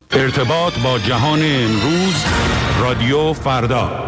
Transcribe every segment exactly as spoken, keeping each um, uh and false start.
ارتباط با جهان امروز، رادیو فردا.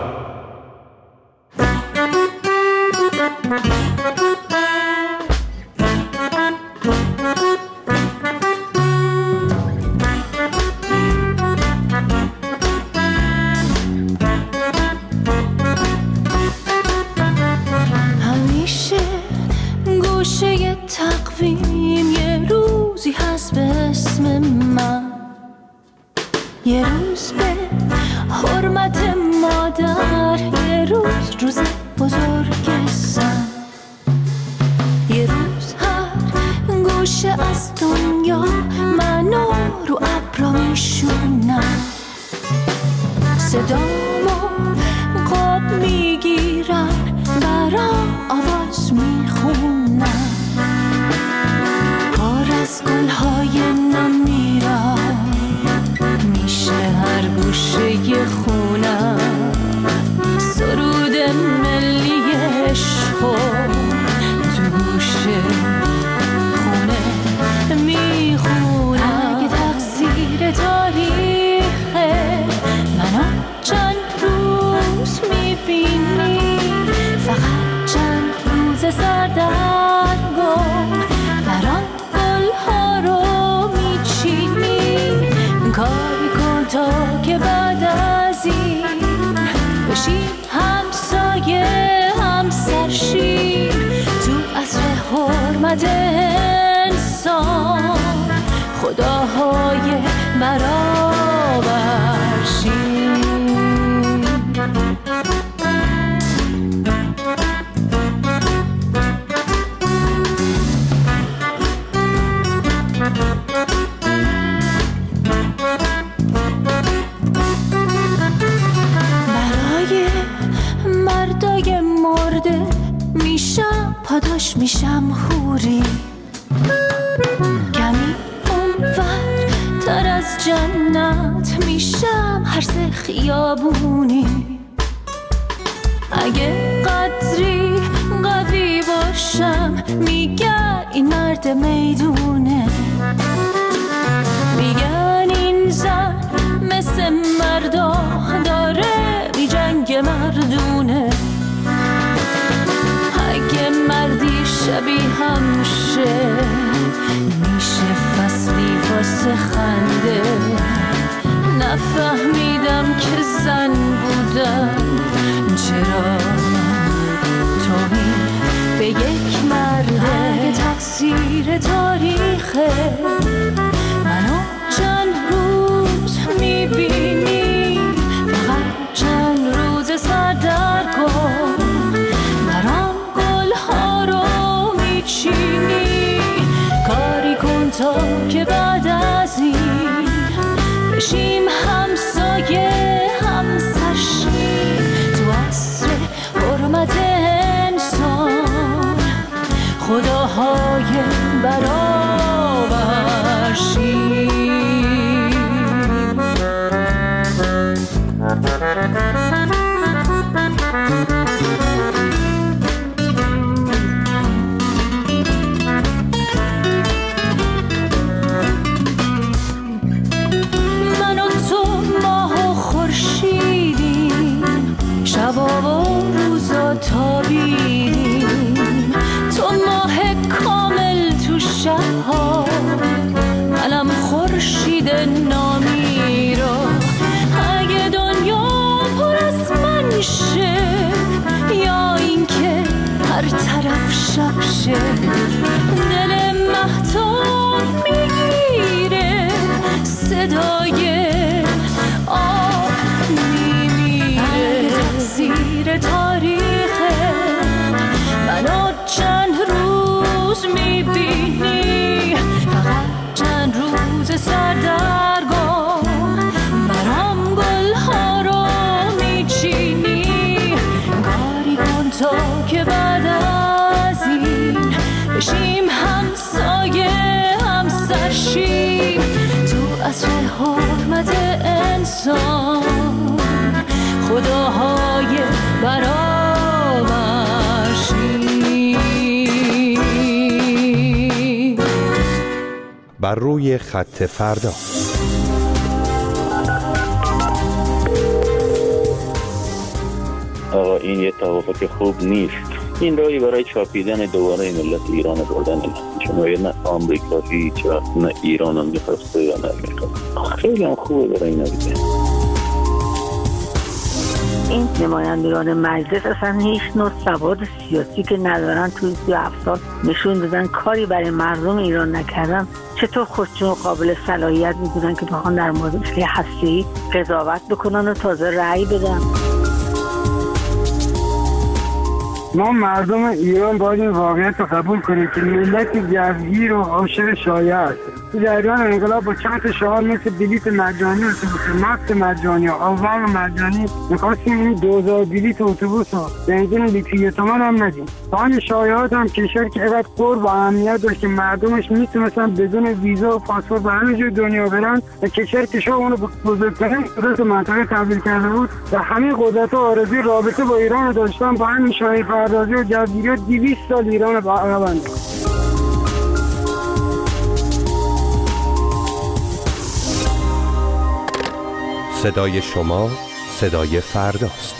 همیشه گوشه تقویم یه روزی هست به اسم من، یه روز به حرمت مادر، یه روز روز بزرگ سن، یه روز هر گوشه از دنیا منو رو ابرا میشونم، صدامو قاب میگیرم، برام آواز میخونم، پر از گلهای نم میرم، میشه هر گوشه خونم، سرود ملی عشقو تو گوشه خونه میخونم. اگه تقصیر تاریخه منو چند روز میبینی، فقط چند روز سردرگم برام گلها رو میچینی، کاری کن تا که بعد از این بشی همسایه همسرشی، تو عصر حرمت انسان خداهای برابرشی. برای مردای مرده میشم پاداش، میشم حوری، کمی اونور تر از جنت میشم هر سه خیابونی، اگه قدری قوی باشم میگن این مرد میدونه، میگن این زن مثل مردا داره بی جنگ مردونه، اگه مردی شبیه هم شه میشه فصلی واسه خنده، نفهمیدم که زن بودم چرا توهین به یک مرده. اگه تقصیر تاریخه منو چند روز میبینی، فقط چند روز سردرگم برام گلها رو میچینی، کاری کن تا که بعد از این بشیم همسایه همسرشی، تو عصر حرمت انسان خداهای برابرشی. من و تو ماه و خورشیدیم، شبا و روزا تابیدیم، تو ماه کامل تو شبها، منم خورشید نامی رو، اگه دنیا پر از من شه یا اینکه هر طرف شب شه، دل مهتاب میگیره صدای آب میمیره. اگه تقصیر تاریخه منو چند روز میبینی، فقط چند روز سردرگم برام گلها رو میچینی، کاری کن تا که بعد از این بشیم همسایه همسرشی، تو عصر حرمت انسان خداهای برابرشی. بر روی خط فردا آقا این یه توافق خوب نیست. این رایی برای چاپیدن دوباره ملت ایران بردن شما نه آمریکا هیچ وقت نه ایران هم میخواسته یا نه میخواسته. خیلی هم خوبه برای اینا دیگه. این نمایندگان مجلس اصلا هیچ نوع سواد سیاسی که ندارن توی سی و هفت سال نشون دادن کاری برای مردم ایران نکردن. چطور خودشون قابل صلاحیت میدونن که بخوان در مورد هسته‌ای قضاوت بکنن و تازه رأی بدن؟ ما مردم ایران باید این واقعیت رو قبول کنیم که ملت جوگیر و عاشق شایعه هست. تو جریان انقلاب با چند تا شعار مثل بلیت مجانی اتوبوس، مفت مجانی و آوار مجانی می‌خواستیم این دوزار بلیت اتوبوس رو بنزین لیتری تومن هم ندیم. با این شایعات هم کشور که اینقدر قرب و اهمیت داشت که مردمش میتونستن بدون ویزا و پاسپورت به همه جای دنیا برن و کشور که شاه اونو بزرگترین قدرت منطقه تبدیل کرده بود و همه قدرت‌ها آرزوی رابطه با ایران رو داشتن. با همین شایعه پردازی و جوگیری دویست سال ایران رو عقب انداخت. صدای شما صدای فرداست.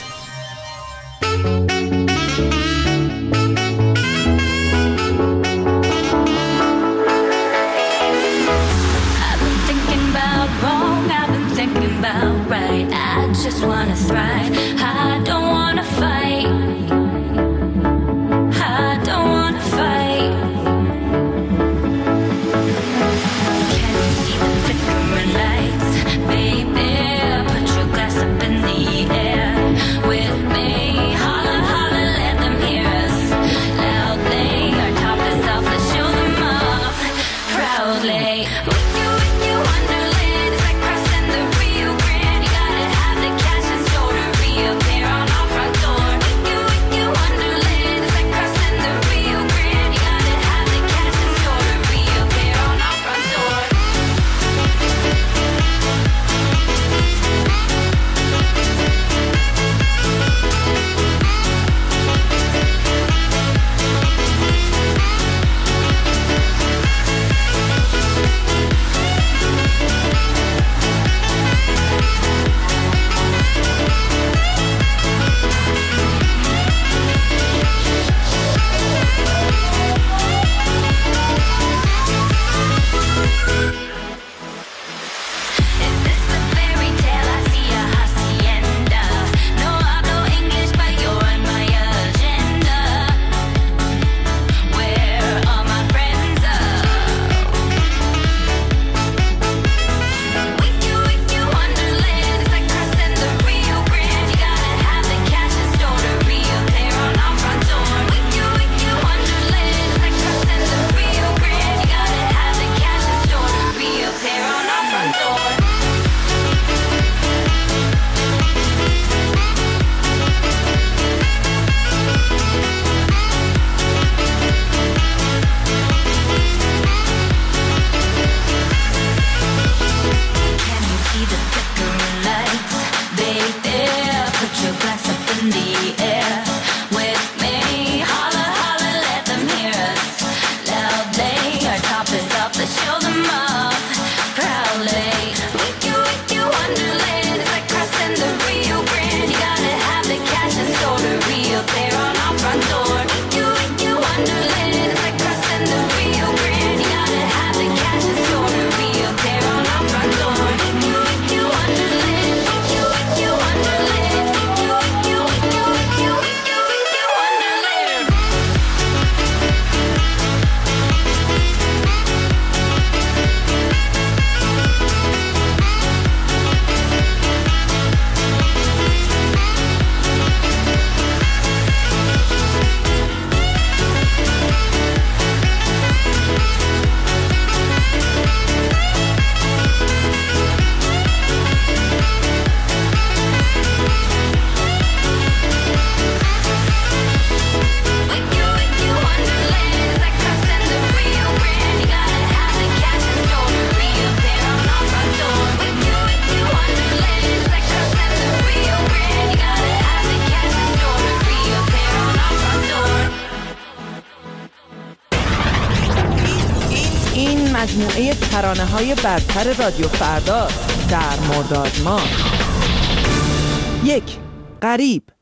مجموعه ترانه‌های برتر رادیو فردا در مرداد ماه. یک، غریب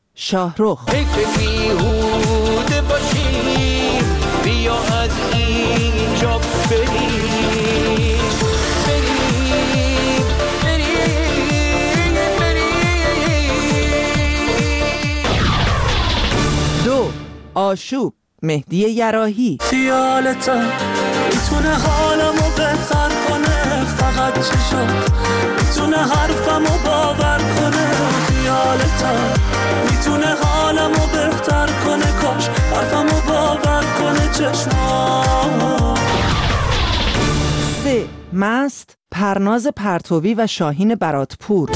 شاهرخ. فکر بیهوده باشیم، بیا از اینجا بریم بریم بریم بریم. دو، آشوب، مهدی یراحی. خیالتا میتونه حالمو بهتر کنه، فقط چشات میتونه حرفمو باور کنه. خیالتا میتونه حالمو بهتر کنه، کاش حرفمو باور کنه چشمات. سه، مست، پرناز پرتوی و شاهین براتپور.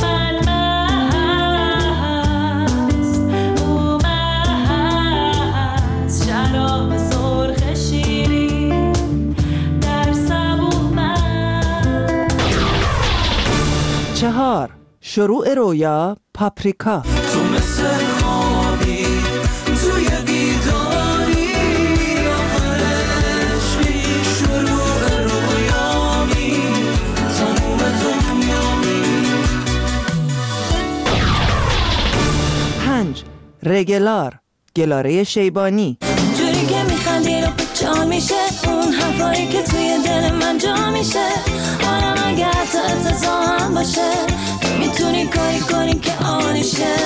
چهار، شروع رویا، پاپریکا. تو مثل خوابی توی بیداری، آخرشی شروع رویامی، تموم دنیامی. پنج، رگلار، گلاره شیبانی. جوری که میخندی رو جا میشه، اون حرفایی که توی دل من جا میشه. حالم اگه حتی افتضاح هم باشه، تو میتونی کاری کنی که عالیشه.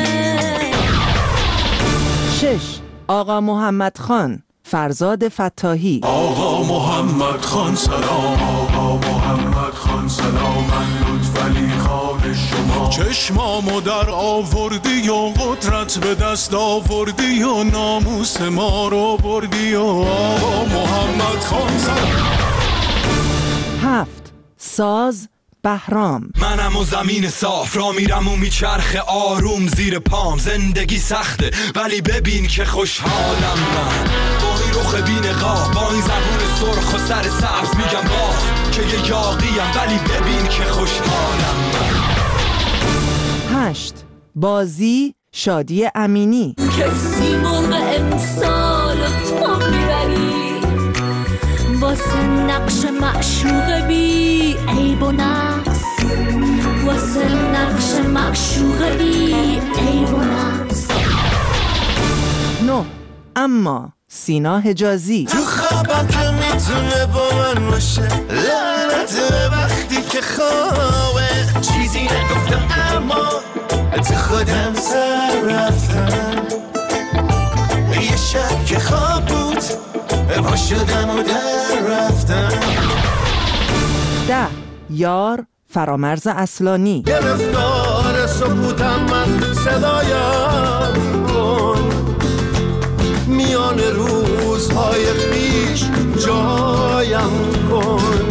شش، آقا محمد خان، فرزاد فتاحی. آقا محمد خان سلام، آقا محمد خان سلام، من لطفعلی خان شما. چشمامو در آوردی و قدرت به دست آوردی و ناموس ما رو بردی و آقا محمد خان سلام. هفت، ساز، بهرام. منم و زمین صاف را میرم و میچرخه آروم زیر پام. زندگی سخته ولی ببین که خوشحالم من، با این رخ بی نقاب، با این زبون سرخ و سر سبز میگم باز که یه یاقیم، ولی ببین که خوشحالم من. هشت، بازی، شادی امینی. کسی موقع امسال تو میبری، واسه نقش معشوق بی عیب و نقص، واسه نقش معشوق بی عیب و نقص. نه، اما، سینا حجازی. تو خوابم که میتونه با من باشه، لعنت وقتی که خوابه. چیزی نگفتم اما تو خودم سر رفتم، یه شب که خواب بود پا شدم و در رفتم. ده، یار، فرامرز اصلانی. گرفتار سکوتم من، صدایم کن، میان روزهای پیش جایم کن.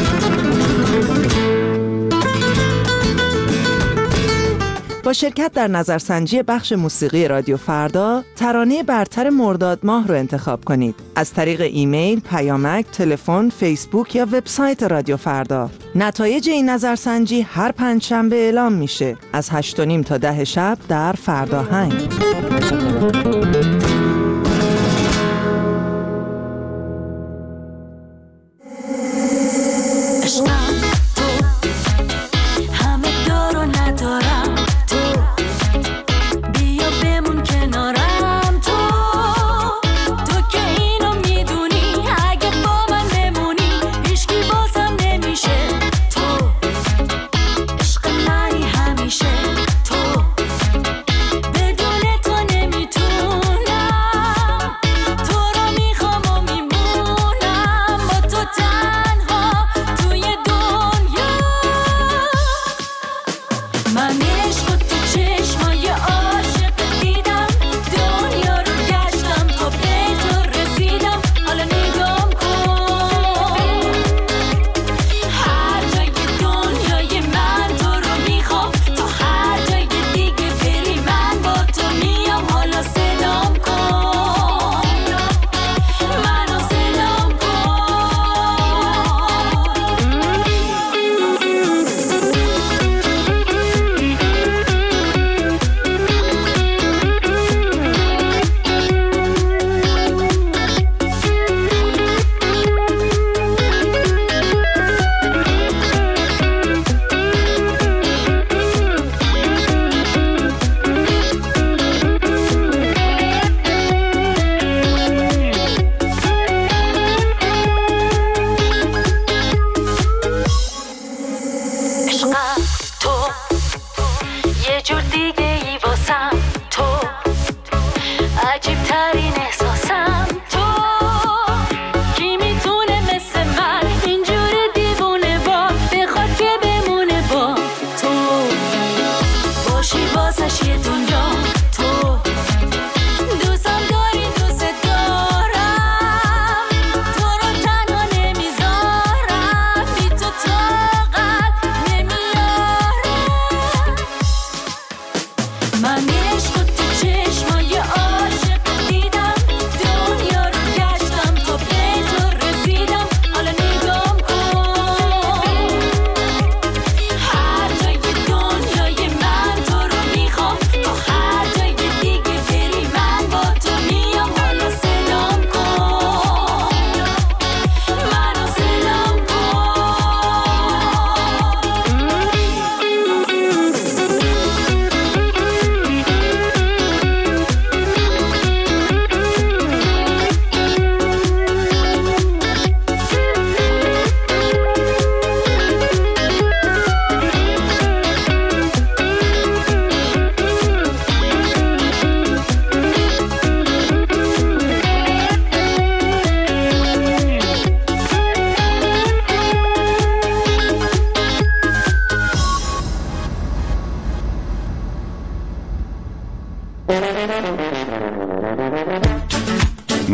با شرکت در نظرسنجی بخش موسیقی رادیو فردا، ترانه برتر مرداد ماه رو انتخاب کنید. از طریق ایمیل، پیامک، تلفن، فیسبوک یا وبسایت رادیو فردا. نتایج این نظرسنجی هر پنجشنبه اعلام میشه از هشت و نیم تا ده شب در فرداهنگ. همیشه تو بدون تو نمیتونم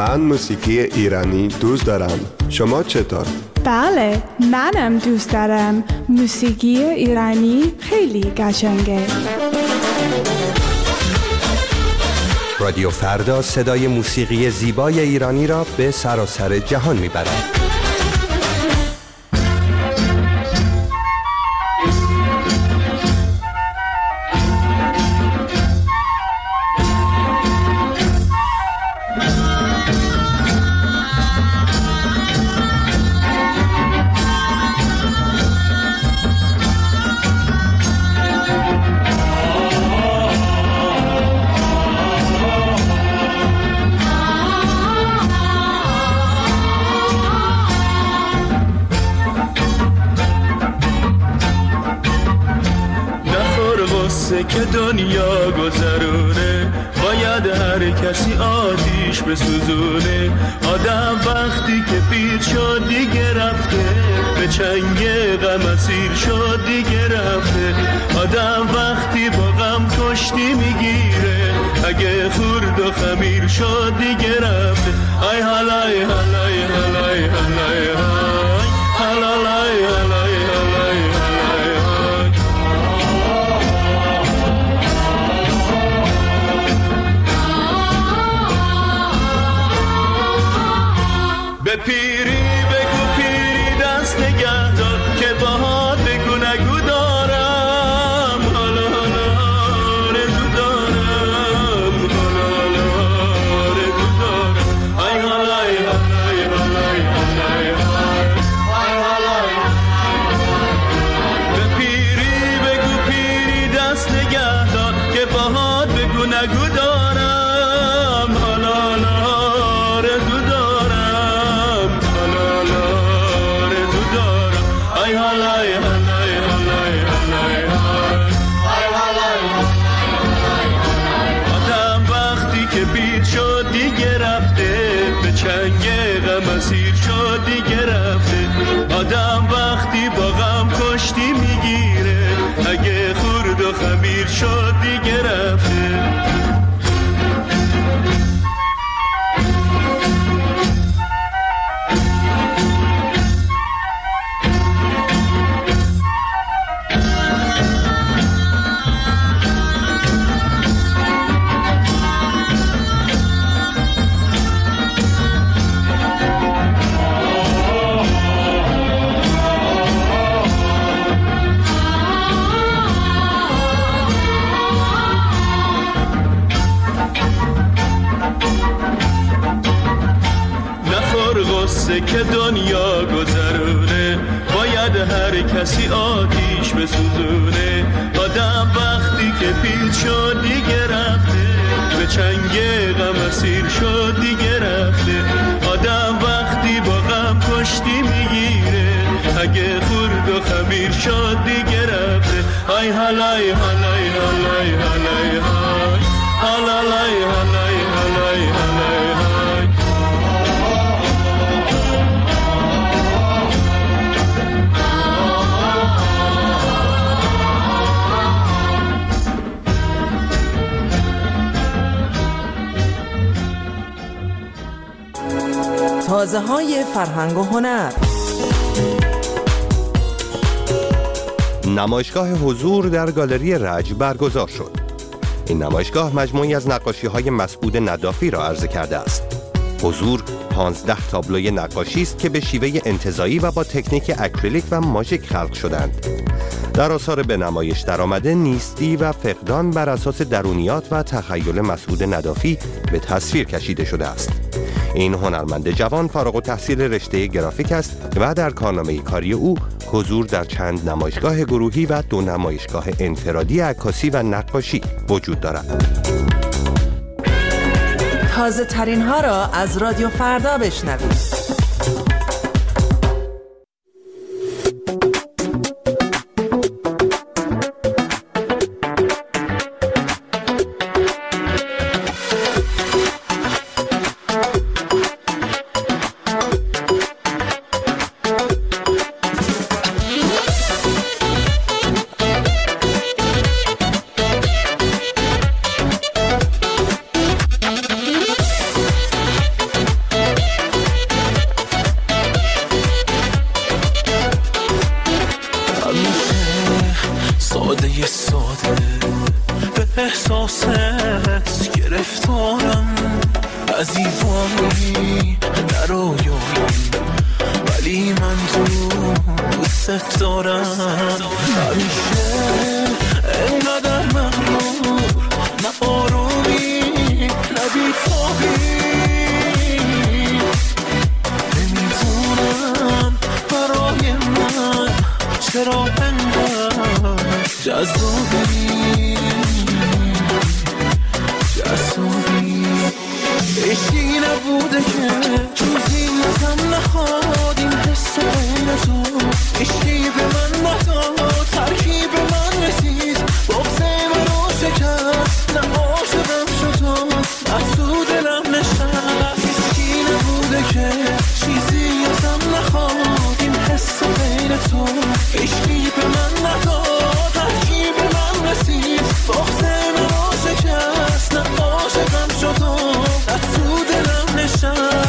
من موسیقی ایرانی دوست دارم. شما چطور؟ بله، منم دوست دارم. موسیقی ایرانی خیلی قشنگه. رادیو فردا صدای موسیقی زیبای ایرانی را به سراسر جهان میبرد. که دنیا گذرونه باید هر کسی آتیش بسوزونه. آدم وقتی که پیر شد دیگه رفته، به چنگ غم اسیر شد دیگه رفته. آدم وقتی با غم کشتی میگیره، اگه خورد و خمیر شد دیگه رفته. ای حالای حالای حالای حالای حالای حالای به پیری بگو پیری دست نگه دار که باهات بگو نگو دارم. حالا حالا رزو دارم، حالا حالا رزو دارم. ای حالای حالای حالای حالای حالای. به پیری بگو پیری دست نگه دار که باهات بگو نگو دارم. حالا حالا رزو دارم. آدم وقتی که پیر شد دیگه رفته، به چنگ غم اسیر شد دیگه رفته. آدم وقتی با غم کشتی میگیره، اگه خورد و خمیر شد دیگه رفته. که دنیا گذرونه باید هر کسی آتیش بسوزونه. آدم وقتی که پیر شد دیگه رفته، به چنگ غم اسیر شد دیگه رفته. آدم وقتی با غم کشتی میگیره، اگه خورد و خمیر شد دیگه رفته. ای حالای حالای حالای حالای حالای حالای حالای حالای. تازه های فرهنگ و هنر. نمایشگاه حضور در گالری رج برگزار شد. این نمایشگاه مجموعی از نقاشی‌های مسعود ندافی را عرضه کرده است. حضور پانزده تابلوی نقاشی است که به شیوه انتزاعی و با تکنیک اکریلیک و ماژیک خلق شدند. در آثار به نمایش درآمده نیستی و فقدان بر اساس درونیات و تخیل مسعود ندافی به تصویر کشیده شده است. این هنرمند جوان فارغ التحصیل رشته گرافیک است و در کارنامه کاری او حضور در چند نمایشگاه گروهی و دو نمایشگاه انفرادی عکاسی و نقاشی وجود دارد. تازه ترین ها را از رادیو فردا بشنوید. ساده ساده به احساست گرفتارم، عزیزانی نرویایی ولی من تو دوست دارم. همیشه اینقدر مغرور، نه آرومی نه بی‌تابی، نمیدونم برای من چرا انقدر جذابی جذابی. عشقی نبوده که چیزی ازم نخواد، این حس بین تو عشقی به من نداد، ترکیب من رسید بغض منو شکست، نه عاشقم شد و نه تو دلم نشست. عشقی نبوده که چیزی ازم نخواد، این حس بین تو عشقی به من نداد، ترکیب من رسید بغض منو شکست، نه عاشقم شد و نه تو دلم نشست.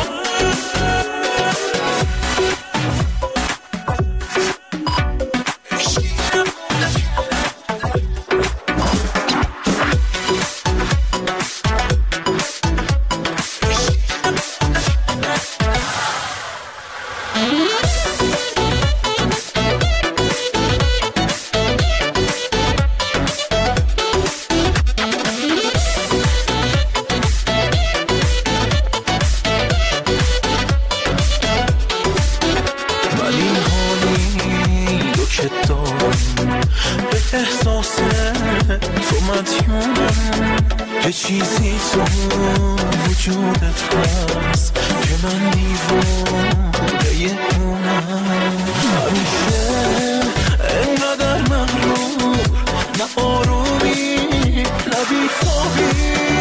یه چیزی تو وجودت هست که من دیوانه اونم، همیشه اینقدر مغرور، نه آرومی نه بی‌تابی،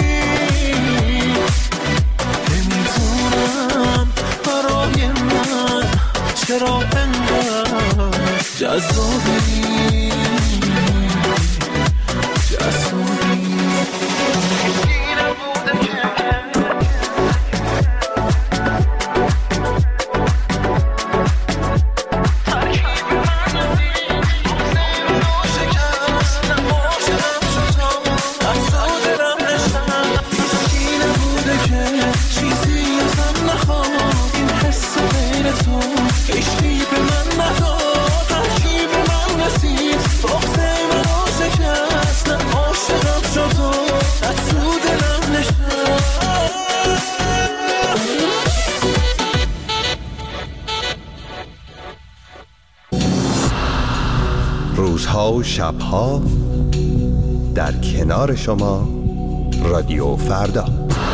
نمیدونم برای من چرا انقدر جذابی جذابی. روزها و شبها در کنار شما رادیو فردا.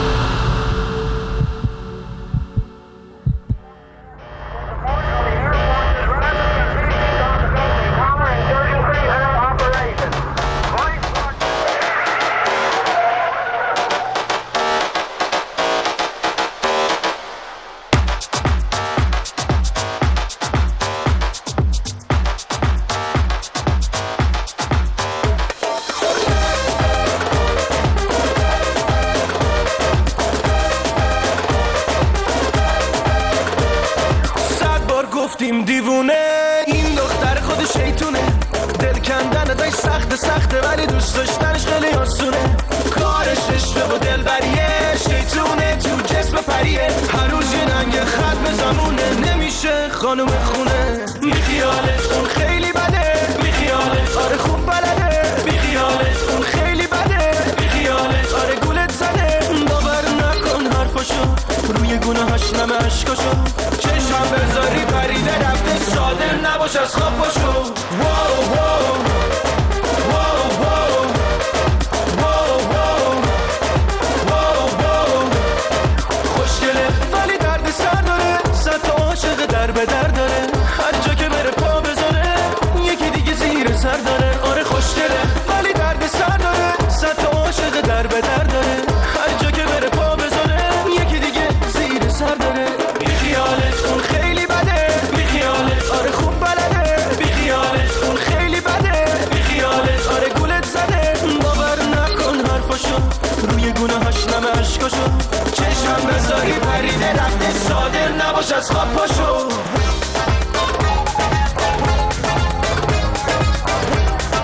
دیوونه این دختر خود شیطونه، دل کندن ازش سخت سخته ولی دوست داشتنش خیلی آسونه، کارش عشق و دلبریه، شیطونه تو جسم پریه، هر روز یه ننگ خط به زمونه، نمیشه خانوم خونه، بیخیالش اون خیلی بده، بیخیالش آره خوب بلده، بیخیالش اون خیلی بده، بیخیالش آره گولت زده، باور نکن حرفاشو، روی گناهاش نمه عشقاشو، چشم بذاری پریده رفته، ساده نباش از خواب پاشو. واو واو واو واو واو واو واو واو. خوشگله ولی درد سر داره، صد تا عاشق در به در داره، هر جا که بره پا بذاره یکی دیگه زیر سر داره. آره خوشگله ولی درد سر داره، صد تا عاشق در به در داره، هر جا که بره پا بذاره یکی دیگه زیر سر داره. بیخیالش اون خیلی بده، بیخیالش آره خوب بلده، بیخیالش اون خیلی بده، بیخیالش آره گولت زده، باور نکن حرفاشو، روی گناهاش نمه عشقاشو، چشم بذاری پریده رفته، ساده نباش از خواب پاشو.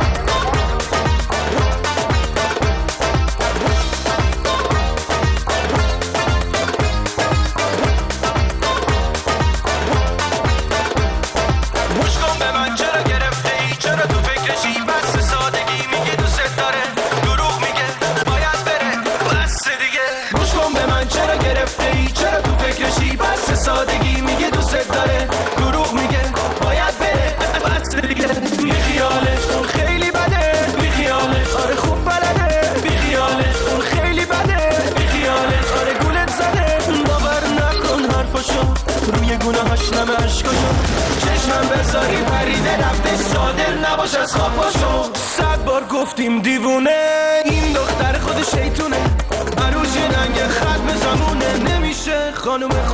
نباش از خواب باشو. صد بار گفتیم دیوونه این دختر خود شیطونه، عروش رنگ ختم زمونه. نمیشه خانوم